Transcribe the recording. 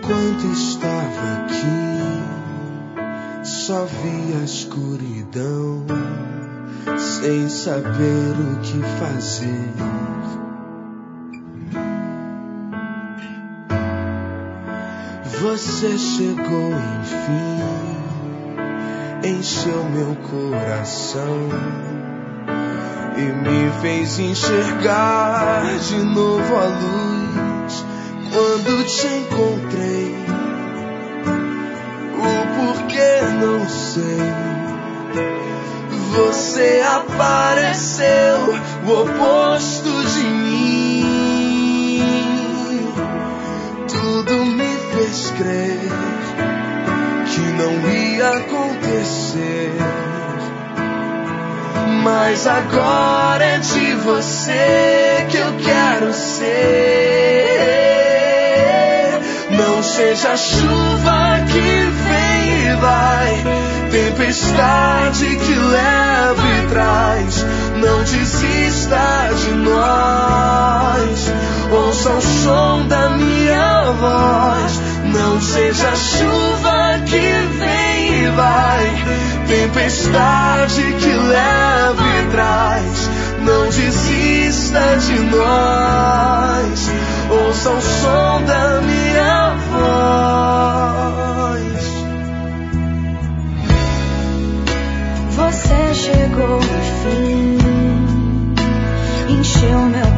Enquanto estava aqui, só vi a escuridão, sem saber o que fazer. Você chegou enfim, encheu meu coração e me fez enxergar de novo a luz. Quando te encontrei, o porquê não sei, você apareceu, o oposto de mim. Tudo me fez crer que não ia acontecer, mas agora é de você que eu quero ser. Não seja chuva que vem e vai, tempestade que leva e traz. Não desista de nós, ouça o som da minha voz. Não seja chuva que vem e vai, tempestade que leva e traz. Não desista de nós, ouça o som da minha voz. Você chegou no fim, encheu meu